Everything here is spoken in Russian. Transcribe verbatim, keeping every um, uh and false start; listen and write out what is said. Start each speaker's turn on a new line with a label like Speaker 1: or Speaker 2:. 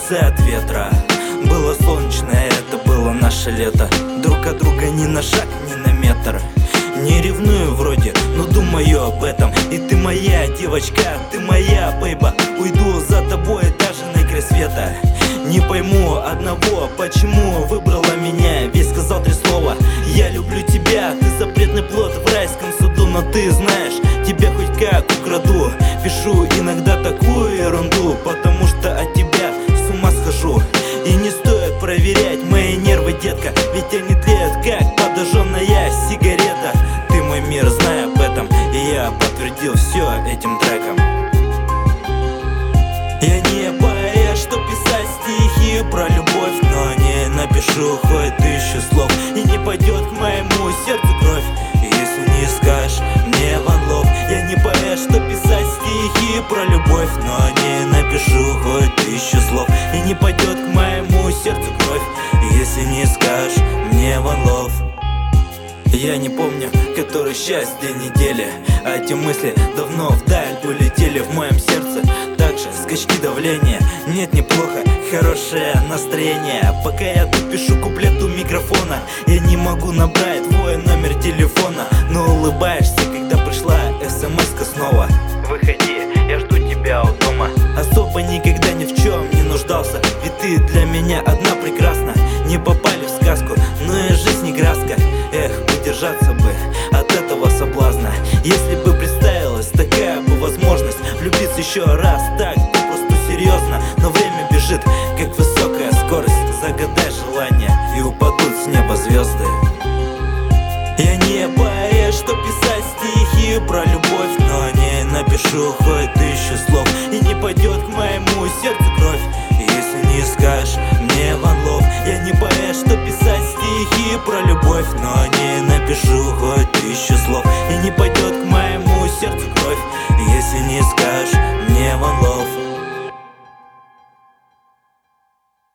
Speaker 1: прятался от ветра. Было солнечное, это было наше лето. Друг от друга ни на шаг, ни на метр. Не ревную вроде, но думаю об этом. И ты моя девочка, ты моя бейба. Уйду за тобой даже на край света. Не пойму одного, почему выбрала меня. Весь сказал три слова: я люблю тебя. Ты запретный плод в райском саду. Но ты знаешь, тебя хоть как украду. Пишу иногда такую ерунду, потому что от тебя с ума схожу. И не стоит проверять мои нервы, детка, ведь они тлеют, как подожженная сигарета. Ты мой мир, знай об этом, и я подтвердил все этим треком. Я не поэт, что писать стихи про любовь, но не напишу хоть тысячу слов. И не пойдет к моему сердцу кровь, если не скажешь мне one love. Я не поэт, что писать стихи про любовь, но не напишу хоть тысячу слов. И не пойдет к моему сердцу кровь, если не скажешь мне one love. Я не помню, который час, день недели, а эти мысли давно вдаль улетели. В моем сердце также скачки давления. Нет, неплохо, хорошее настроение. Пока я тут пишу куплет у микрофона, я не могу набрать твой номер телефона. Но улыбаешься, когда пришла смс-ка снова: выходи, я жду тебя у дома. Особо никогда ни в чем не нуждался, ведь ты для меня одна прекрасна. Не попали в сказку, но и жизнь не краска. Эх, удержаться бы от этого соблазна. Если бы представилась такая бы возможность влюбиться еще раз, так попросту серьезно. Но время бежит, как высокая скорость. Загадай желание, и упадут с неба звезды. Я не поэт, что писать стихи про любовь, но не напишу хоть тысячу слов. И не пойдет к моему сердцу кровь, если не скажешь мне one love. Я не поэт, что писать стихи про любовь, но не напишу хоть тысячу слов.